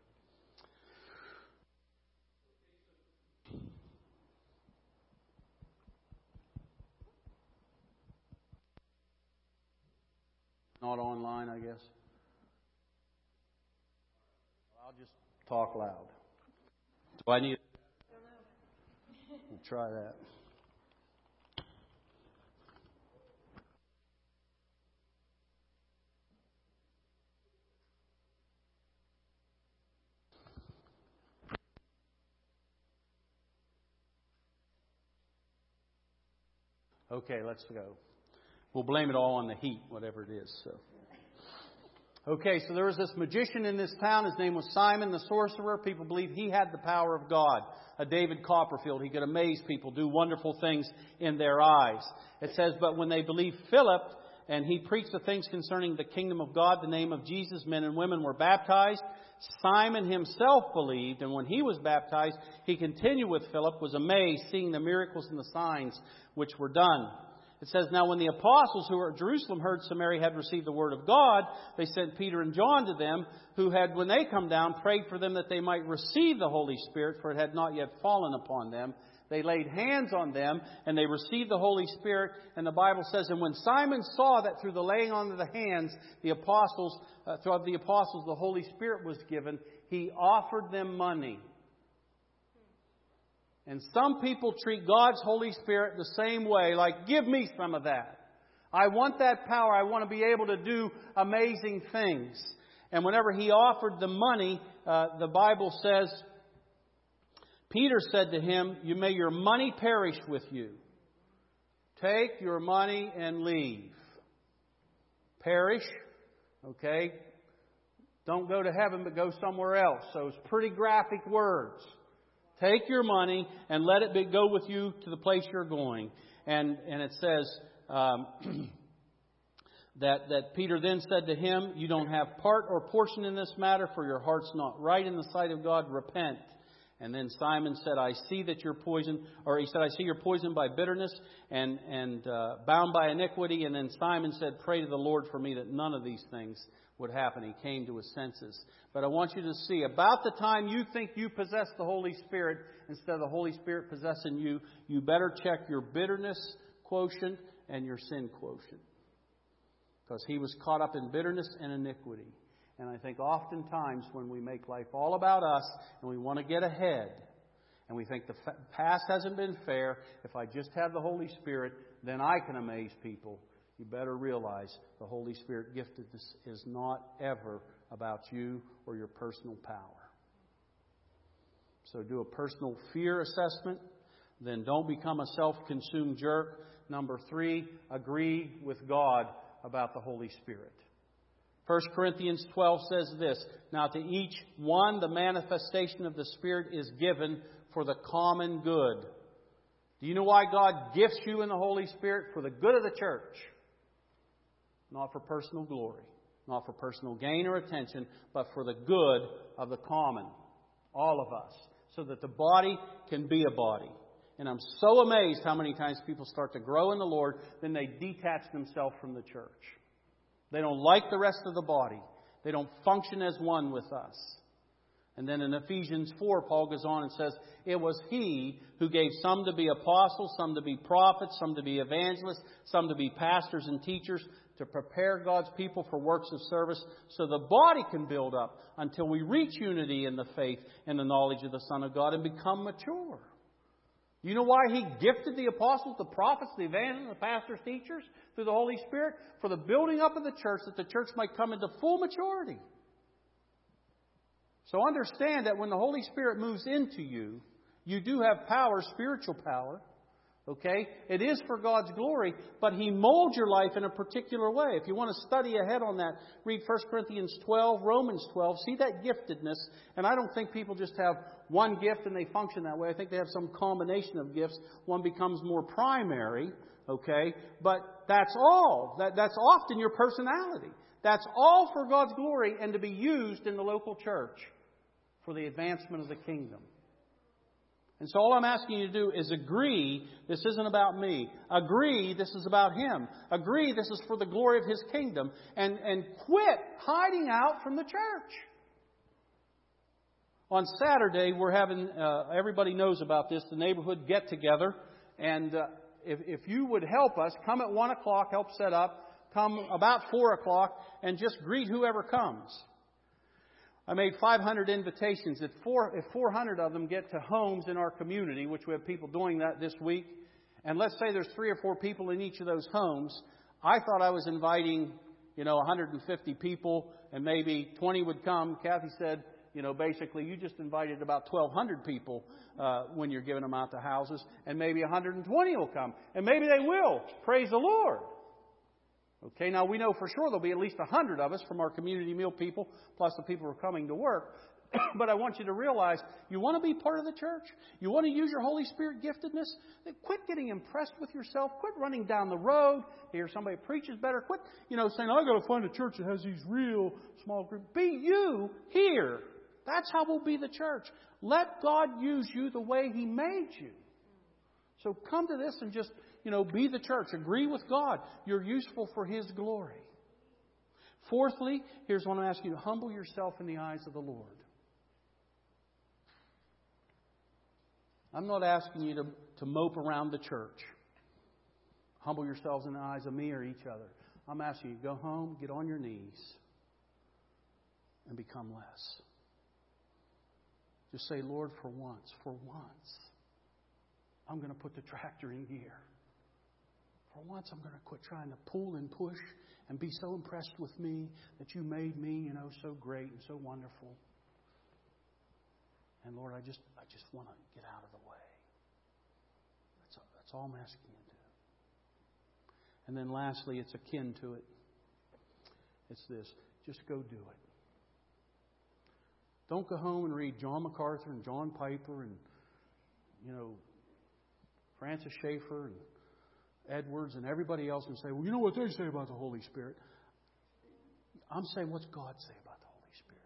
Not online, I guess. I'll just talk loud. Do I need... We'll try that. Okay, let's go. We'll blame it all on the heat, whatever it is. So, okay, so there was this magician in this town. His name was Simon the sorcerer. People believed he had the power of God. A David Copperfield. He could amaze people, do wonderful things in their eyes. It says, but when they believed Philip, and he preached the things concerning the kingdom of God, the name of Jesus, men and women were baptized. Simon himself believed, and when he was baptized, he continued with Philip, was amazed, seeing the miracles and the signs which were done. It says, now when the apostles who were at Jerusalem heard Samaria had received the word of God, they sent Peter and John to them, who had, when they come down, prayed for them that they might receive the Holy Spirit, for it had not yet fallen upon them. They laid hands on them, and they received the Holy Spirit. And the Bible says, and when Simon saw that through the laying on of the hands, the apostles, uh, through the apostles, the Holy Spirit was given, he offered them money. And some people treat God's Holy Spirit the same way, like, give me some of that. I want that power. I want to be able to do amazing things. And whenever he offered the money, uh, the Bible says, Peter said to him, "You may your money perish with you. Take your money and leave." Perish, okay? Don't go to heaven, but go somewhere else. So it's pretty graphic words. Take your money and let it be, go with you to the place you're going. And and it says um, that that Peter then said to him, "You don't have part or portion in this matter, for your heart's not right in the sight of God. Repent." And then Simon said, "I see that you're poisoned," or he said, "I see you're poisoned by bitterness and and uh, bound by iniquity." And then Simon said, "Pray to the Lord for me that none of these things would happen." He came to his senses. But I want you to see, about the time you think you possess the Holy Spirit instead of the Holy Spirit possessing you, you better check your bitterness quotient and your sin quotient. Because he was caught up in bitterness and iniquity. And I think oftentimes when we make life all about us and we want to get ahead and we think the past hasn't been fair, if I just have the Holy Spirit, then I can amaze people. You better realize the Holy Spirit giftedness is not ever about you or your personal power. So do a personal fear assessment. Then don't become a self-consumed jerk. Number three, agree with God about the Holy Spirit. First Corinthians twelve says this, "Now to each one the manifestation of the Spirit is given for the common good." Do you know why God gifts you in the Holy Spirit? For the good of the church. Not for personal glory. Not for personal gain or attention, but for the good of the common. All of us. So that the body can be a body. And I'm so amazed how many times people start to grow in the Lord, then they detach themselves from the church. They don't like the rest of the body. They don't function as one with us. And then in Ephesians four, Paul goes on and says, "It was He who gave some to be apostles, some to be prophets, some to be evangelists, some to be pastors and teachers, to prepare God's people for works of service, so the body can build up until we reach unity in the faith and the knowledge of the Son of God and become mature." You know why He gifted the apostles, the prophets, the evangelists, the pastors, teachers through the Holy Spirit? For the building up of the church, that the church might come into full maturity. So understand that when the Holy Spirit moves into you, you do have power, spiritual power. Okay? It is for God's glory, but He molds your life in a particular way. If you want to study ahead on that, read First Corinthians twelve, Romans twelve. See that giftedness. And I don't think people just have one gift and they function that way. I think they have some combination of gifts. One becomes more primary. Okay? But that's all. That, that's often your personality. That's all for God's glory and to be used in the local church for the advancement of the kingdom. And so all I'm asking you to do is agree this isn't about me. Agree this is about Him. Agree this is for the glory of His kingdom. And, and quit hiding out from the church. On Saturday, we're having, uh, everybody knows about this, the neighborhood get-together. And uh, if, if you would help us, come at one o'clock, help set up. Come about four o'clock and just greet whoever comes. I made five hundred invitations. If, four, if four hundred of them get to homes in our community, which we have people doing that this week, and let's say there's three or four people in each of those homes, I thought I was inviting, you know, one hundred fifty people, and maybe twenty would come. Kathy said, you know, basically you just invited about twelve hundred people uh, when you're giving them out to houses, and maybe one hundred twenty will come. And maybe they will. Praise the Lord. Okay, now we know for sure there'll be at least a hundred of us from our community meal people, plus the people who are coming to work. But I want you to realize, you want to be part of the church? You want to use your Holy Spirit giftedness? Then quit getting impressed with yourself. Quit running down the road to hear somebody preaches better. Quit, you know, saying, I've got to find a church that has these real small groups. Be you here. That's how we'll be the church. Let God use you the way He made you. So come to this and just, you know, be the church. Agree with God. You're useful for His glory. Fourthly, here's what I'm asking you to humble yourself in the eyes of the Lord. I'm not asking you to, to mope around the church. Humble yourselves in the eyes of me or each other. I'm asking you to go home, get on your knees, and become less. Just say, Lord, for once, for once, I'm going to put the tractor in gear. For once, I'm going to quit trying to pull and push and be so impressed with me that you made me, you know, so great and so wonderful. And Lord, I just I just want to get out of the way. That's all, that's all I'm asking you to do. And then lastly, it's akin to it. It's this. Just go do it. Don't go home and read John MacArthur and John Piper and, you know, Francis Schaeffer and Edwards and everybody else and say, well, you know what they say about the Holy Spirit. I'm saying, what's God say about the Holy Spirit?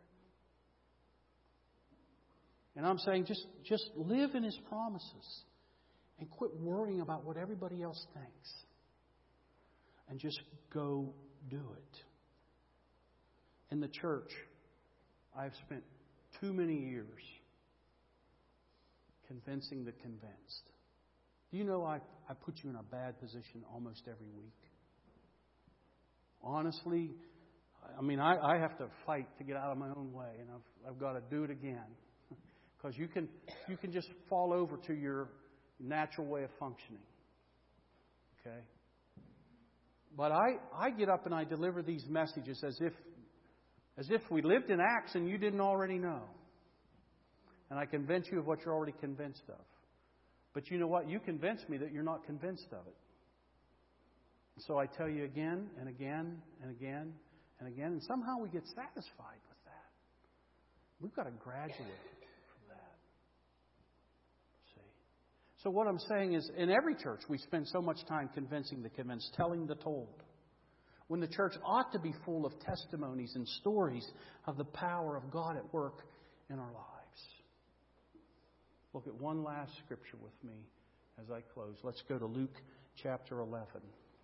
And I'm saying, just, just live in His promises and quit worrying about what everybody else thinks. And just go do it. In the church, I've spent too many years convincing the convinced. Do you know I, I put you in a bad position almost every week? Honestly, I mean, I, I have to fight to get out of my own way, and I've, I've got to do it again. Because you can, you can just fall over to your natural way of functioning. Okay? But I, I get up and I deliver these messages as if, as if we lived in Acts and you didn't already know. And I convince you of what you're already convinced of. But you know what? You convince me that you're not convinced of it. So I tell you again and again and again and again. And somehow we get satisfied with that. We've got to graduate from that. See? So what I'm saying is, in every church, we spend so much time convincing the convinced, telling the told. When the church ought to be full of testimonies and stories of the power of God at work in our lives. Look at one last scripture with me as I close. Let's go to Luke chapter eleven.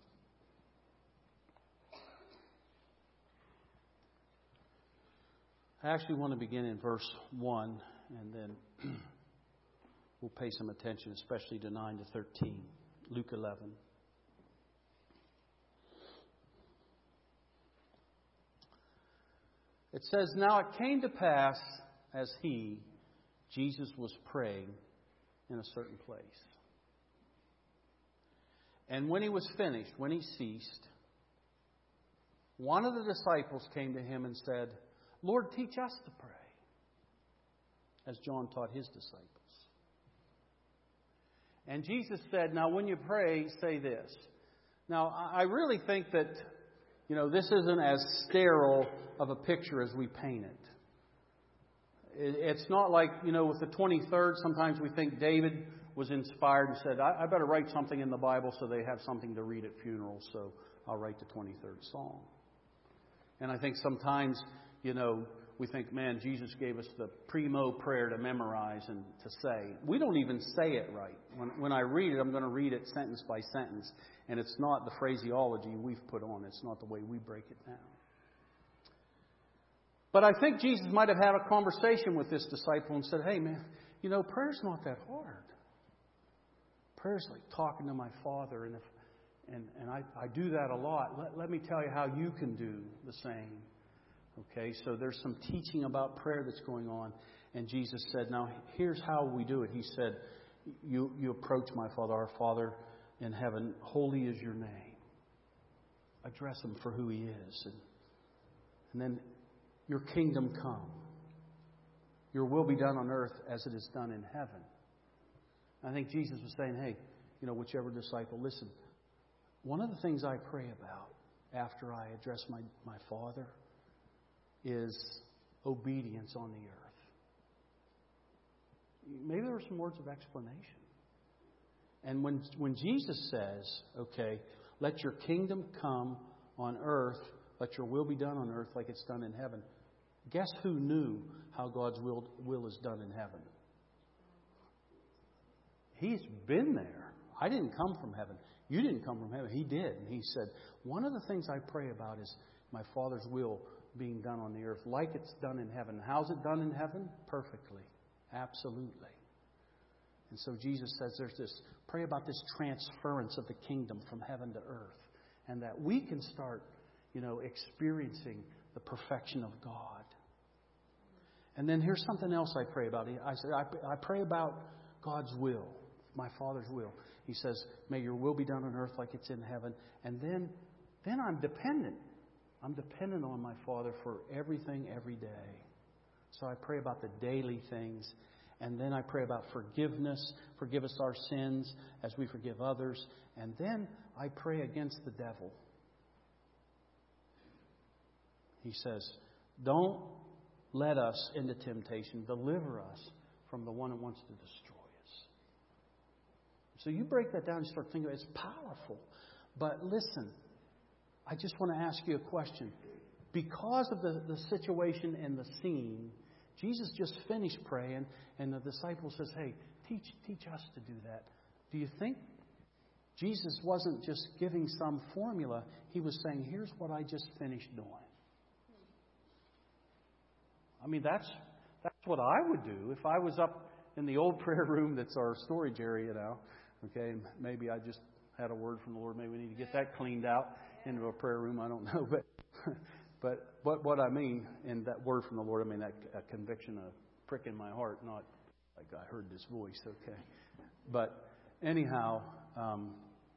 I actually want to begin in verse one, and then we'll pay some attention, especially to nine to thirteen. Luke eleven. It says, "Now it came to pass as he," Jesus, "was praying in a certain place. And when he was finished, when he ceased, one of the disciples came to him and said, 'Lord, teach us to pray,' as John taught his disciples. And Jesus said, 'Now when you pray, say this.'" Now, I really think that, you know, this isn't as sterile of a picture as we paint it. It's not like, you know, with the twenty-third, sometimes we think David was inspired and said, I, I better write something in the Bible so they have something to read at funerals, so I'll write the twenty-third Psalm. And I think sometimes, you know, we think, man, Jesus gave us the primo prayer to memorize and to say. We don't even say it right. When, when I read it, I'm going to read it sentence by sentence. And it's not the phraseology we've put on. It's not the way we break it down. But I think Jesus might have had a conversation with this disciple and said, hey, man, you know, prayer's not that hard. Prayer's like talking to my Father. And if, and, and I, I do that a lot. Let, let me tell you how you can do the same. Okay, so there's some teaching about prayer that's going on. And Jesus said, now, here's how we do it. He said, you, you approach my Father, our Father in heaven, holy is your name. Address Him for who He is. And, and then, your kingdom come. Your will be done on earth as it is done in heaven. I think Jesus was saying, hey, you know, whichever disciple, listen, one of the things I pray about after I address my, my Father is obedience on the earth. Maybe there were some words of explanation. And when, when Jesus says, okay, let your kingdom come on earth, let your will be done on earth like it's done in heaven. Guess who knew how God's will, will is done in heaven? He's been there. I didn't come from heaven. You didn't come from heaven. He did. And He said, one of the things I pray about is my Father's will being done on the earth like it's done in heaven. How's it done in heaven? Perfectly. Absolutely. And so Jesus says there's this, pray about this transference of the kingdom from heaven to earth. And that we can start, you know, experiencing the perfection of God. And then here's something else I pray about. I said, I, I pray about God's will, my Father's will. He says, may your will be done on earth like it's in heaven. And then, then I'm dependent. I'm dependent on my Father for everything every day. So I pray about the daily things. And then I pray about forgiveness. Forgive us our sins as we forgive others. And then I pray against the devil. He says, don't let us into temptation. Deliver us from the one that wants to destroy us. So you break that down and start thinking, it's powerful. But listen, I just want to ask you a question. Because of the, the situation and the scene, Jesus just finished praying, and the disciple says, hey, teach, teach us to do that. Do you think Jesus wasn't just giving some formula? He was saying, here's what I just finished doing. I mean, that's that's what I would do if I was up in the old prayer room that's our storage area now. Okay, maybe I just had a word from the Lord. Maybe we need to get that cleaned out into a prayer room. I don't know. But but but what I mean in that word from the Lord, I mean that a conviction, a prick in my heart, not like I heard this voice. Okay. But anyhow, um,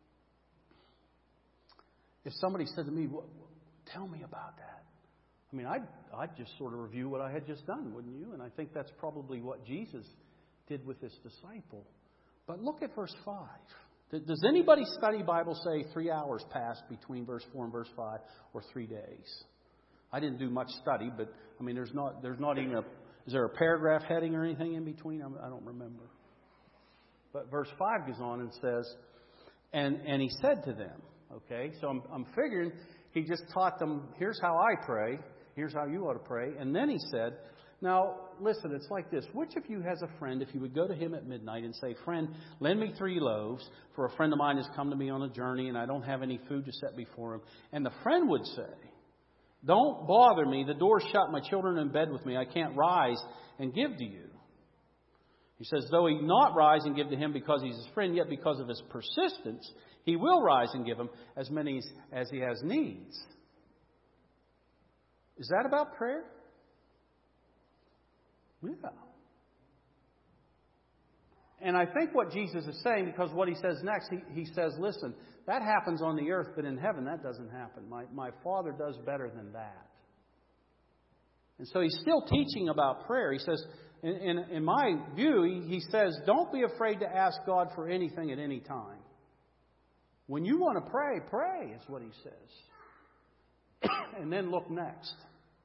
if somebody said to me, well, tell me about that. I mean, I'd, I'd just sort of review what I had just done, wouldn't you? And I think that's probably what Jesus did with this disciple. But look at verse five. Does anybody study Bible say three hours passed between verse four and verse five, or three days? I didn't do much study, but I mean, there's not there's not even a is there a paragraph heading or anything in between? I don't remember. But verse five goes on and says, and and he said to them, okay, so I'm I'm figuring he just taught them, here's how I pray. Here's how you ought to pray. And then he said, now, listen, it's like this. Which of you has a friend, if you would go to him at midnight and say, friend, lend me three loaves, for a friend of mine has come to me on a journey and I don't have any food to set before him. And the friend would say, don't bother me. The door's shut. My children are in bed with me. I can't rise and give to you. He says, though he not rise and give to him because he's his friend, yet because of his persistence, he will rise and give him as many as he has needs. Is that about prayer? Yeah. And I think what Jesus is saying, because what he says next, he, he says, listen, that happens on the earth, but in heaven that doesn't happen. My, my Father does better than that. And so he's still teaching about prayer. He says, in, in, in my view, he, he says, don't be afraid to ask God for anything at any time. When you want to pray, pray, is what he says. And then look next.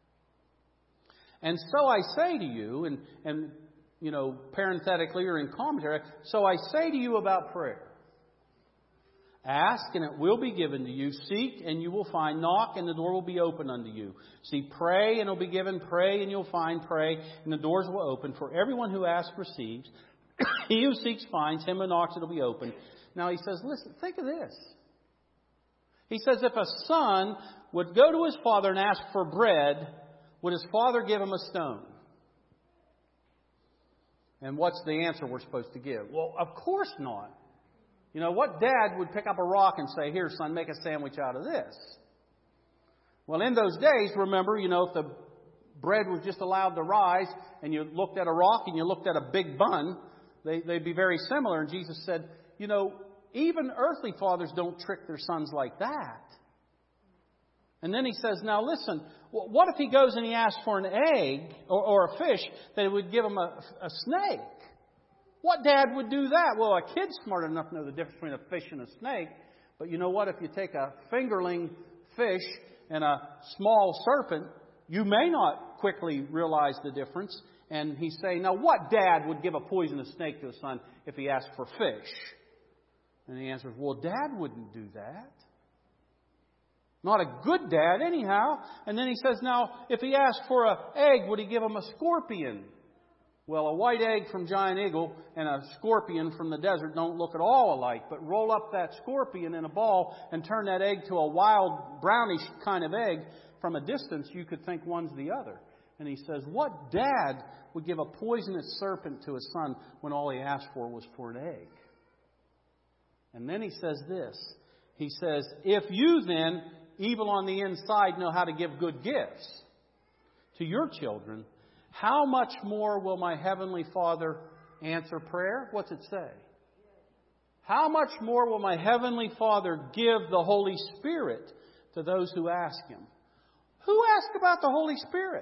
And so I say to you, and, and you know, parenthetically or in commentary, so I say to you about prayer. Ask and it will be given to you. Seek and you will find. Knock and the door will be open unto you. See, pray and it will be given. Pray and you'll find. Pray and the doors will open. For everyone who asks receives. He who seeks finds. Him who knocks it will be open. Now he says, listen, think of this. He says, if a son would go to his father and ask for bread, would his father give him a stone? And what's the answer we're supposed to give? Well, of course not. You know, what dad would pick up a rock and say, here, son, make a sandwich out of this? Well, in those days, remember, you know, if the bread was just allowed to rise and you looked at a rock and you looked at a big bun, they, they'd be very similar. And Jesus said, you know, even earthly fathers don't trick their sons like that. And then he says, now listen, what if he goes and he asks for an egg or, or a fish that it would give him a, a snake? What dad would do that? Well, a kid's smart enough to know the difference between a fish and a snake. But you know what? If you take a fingerling fish and a small serpent, you may not quickly realize the difference. And he's saying, now what dad would give a poisonous snake to his son if he asked for fish? And the answer is, well, dad wouldn't do that. Not a good dad anyhow. And then he says, now, if he asked for an egg, would he give him a scorpion? Well, a white egg from Giant Eagle and a scorpion from the desert don't look at all alike. But roll up that scorpion in a ball and turn that egg to a wild brownish kind of egg. From a distance, you could think one's the other. And he says, what dad would give a poisonous serpent to his son when all he asked for was for an egg? And then he says this. He says, if you then, evil on the inside, know how to give good gifts to your children, how much more will my heavenly Father answer prayer? What's it say? How much more will my heavenly Father give the Holy Spirit to those who ask Him? Who asked about the Holy Spirit?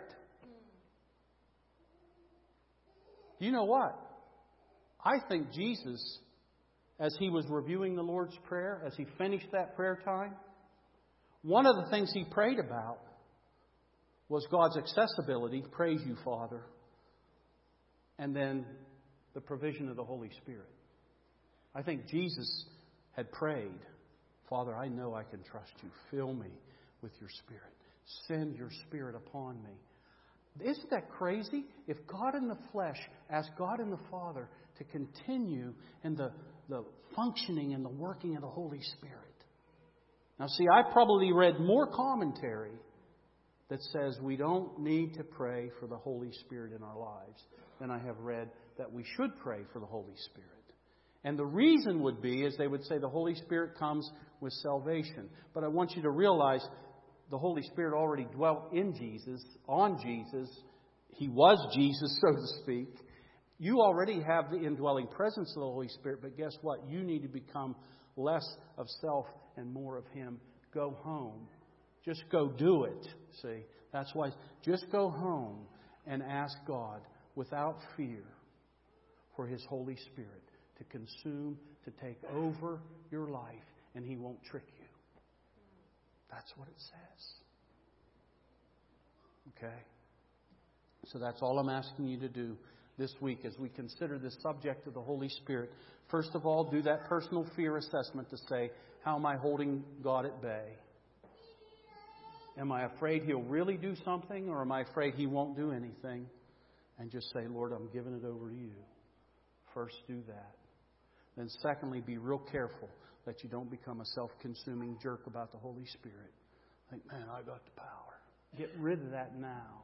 You know what? I think Jesus, as He was reviewing the Lord's Prayer, as He finished that prayer time, one of the things He prayed about was God's accessibility, praise you, Father, and then the provision of the Holy Spirit. I think Jesus had prayed, Father, I know I can trust you. Fill me with your Spirit. Send your Spirit upon me. Isn't that crazy? If God in the flesh asked God in the Father to continue in the, the functioning and the working of the Holy Spirit. Now see, I probably read more commentary that says we don't need to pray for the Holy Spirit in our lives than I have read that we should pray for the Holy Spirit. And the reason would be, is they would say the Holy Spirit comes with salvation. But I want you to realize the Holy Spirit already dwelt in Jesus, on Jesus. He was Jesus, so to speak. You already have the indwelling presence of the Holy Spirit, but guess what? You need to become less of self and more of Him. Go home. Just go do it. See, that's why. Just go home and ask God without fear for His Holy Spirit to consume, to take over your life, and He won't trick you. That's what it says. Okay? So that's all I'm asking you to do this week as we consider this subject of the Holy Spirit. First of all, do that personal fear assessment to say, how am I holding God at bay? Am I afraid He'll really do something, or am I afraid He won't do anything? And just say, Lord, I'm giving it over to you. First, do that. Then secondly, be real careful that you don't become a self-consuming jerk about the Holy Spirit. Think, man, I got the power. Get rid of that now.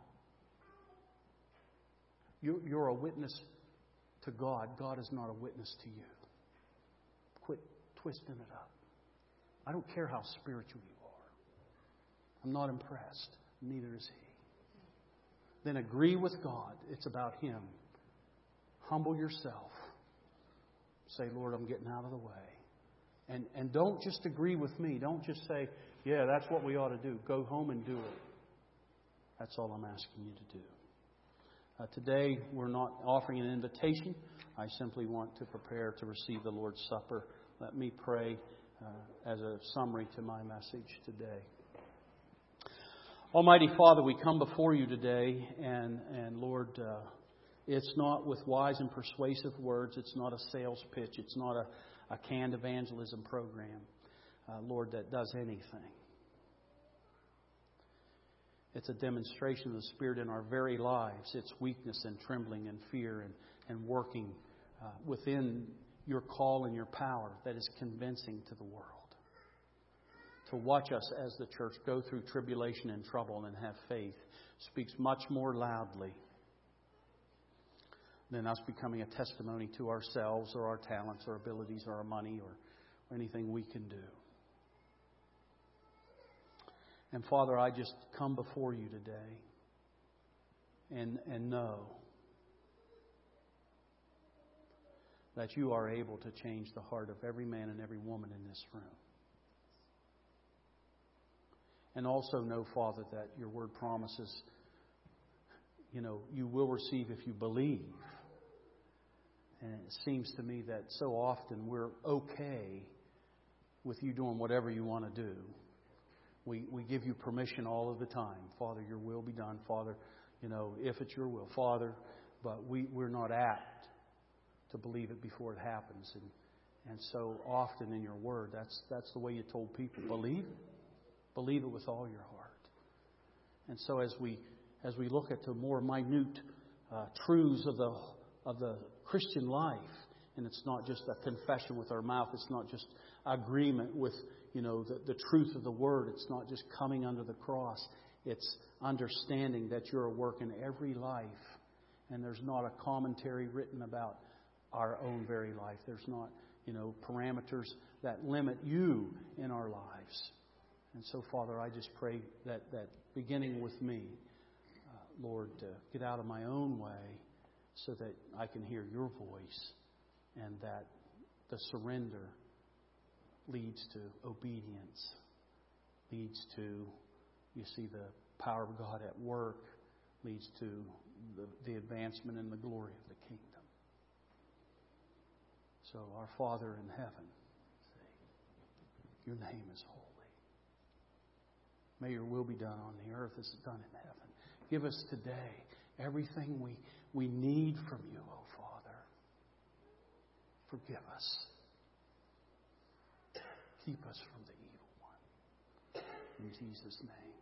You, you're a witness to God. God is not a witness to you. Quit twisting it up. I don't care how spiritual you are. I'm not impressed. Neither is He. Then agree with God. It's about Him. Humble yourself. Say, Lord, I'm getting out of the way. And and don't just agree with me. Don't just say, yeah, that's what we ought to do. Go home and do it. That's all I'm asking you to do. Uh, today, we're not offering an invitation. I simply want to prepare to receive the Lord's Supper. Let me pray uh, as a summary to my message today. Almighty Father, we come before you today, and, and Lord, uh, it's not with wise and persuasive words. It's not a sales pitch. It's not a, a canned evangelism program, uh, Lord, that does anything. It's a demonstration of the Spirit in our very lives. It's weakness and trembling and fear and, and working uh, within your call and your power that is convincing to the world. To watch us as the church go through tribulation and trouble and have faith speaks much more loudly than us becoming a testimony to ourselves or our talents or abilities or our money or, or anything we can do. And Father, I just come before you today and, and know that you are able to change the heart of every man and every woman in this room. And also know, Father, that your word promises, you know, you will receive if you believe. And it seems to me that so often we're okay with you doing whatever you want to do. We we give you permission all of the time. Father, your will be done. Father, you know, if it's your will. Father, but we, we're not apt to believe it before it happens. And and so often in your word, that's that's the way you told people. Believe it. Believe it with all your heart. And so as we as we look at the more minute uh, truths of the of the Christian life, and it's not just a confession with our mouth, it's not just agreement with, you know, the, the truth of the Word, it's not just coming under the cross. It's understanding that you're at work in every life, and there's not a commentary written about our own very life. There's not, you know, parameters that limit you in our lives. And so, Father, I just pray that, that beginning with me, uh, Lord, to get out of my own way so that I can hear your voice, and that the surrender leads to obedience, leads to, you see, the power of God at work, leads to the, the advancement and the glory of the kingdom. So, our Father in heaven, your name is holy. May your will be done on the earth as it's done in heaven. Give us today everything we, we need from you, O Father. Forgive us. Keep us from the evil one. In Jesus' name.